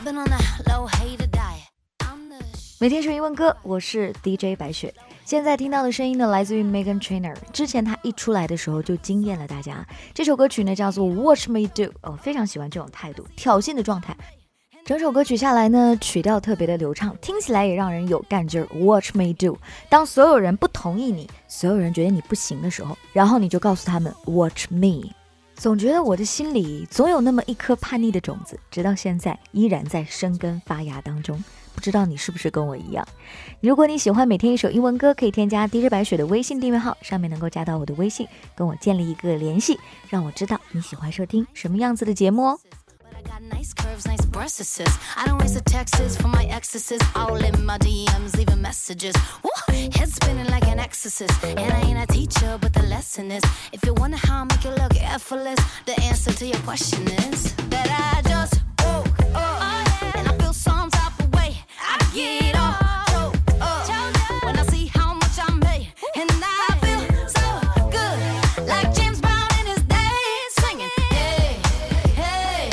每天学英文歌，我是 DJ 白雪。现在听到的声音呢，来自于 Meghan Trainor。之前她一出来的时候就惊艳了大家。这首歌曲呢叫做 Watch Me Do， 非常喜欢这种态度，挑衅的状态。整首歌曲下来呢，曲调特别的流畅，听起来也让人有干劲儿。Watch me do， 当所有人不同意你，所有人觉得你不行的时候，然后你就告诉他们 Watch me。总觉得我的心里总有那么一颗叛逆的种子，直到现在依然在生根发芽当中。不知道你是不是跟我一样？如果你喜欢每天一首英文歌，可以添加 DJ 白雪的微信订阅号，上面能够加到我的微信，跟我建立一个联系，让我知道你喜欢收听什么样子的节目哦。 Got nice curves, nice breasts. I don't waste the texts from my exes. All in my DMs, leaving messages. Woo! Head spinning like an exorcist. And I ain't a teacher, but the lesson is, if you wonder how I make it look effortless, the answer to your question is that I just woke up, and I feel some type of way. I get all choked up when I see how much I made, and I feel so good, like James Brown in his days, singing. Hey, hey.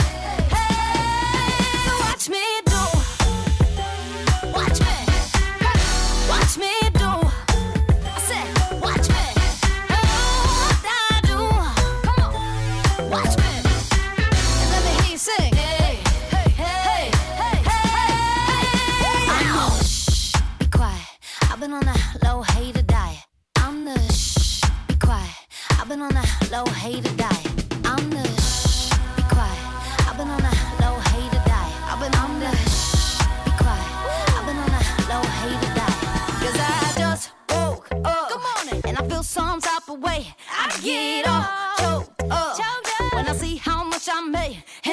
Watch me do, watch me, watch me do. I said, watch me, what I do. Come on, watch me, and let me hear you sing. Hey, hey, hey, hey, hey. I'm the shh, be quiet. I've been on that low hater diet. I'm the shh, be quiet. I've been on that low hater diet. I'm the shh, be quiet. I've been on that low hater diet. I've been on the shh, be quiet. I've been on that low hater diet. 'Cause I just woke up. Good morning. And I feel some type of way. I get all choked up when I see how much I made.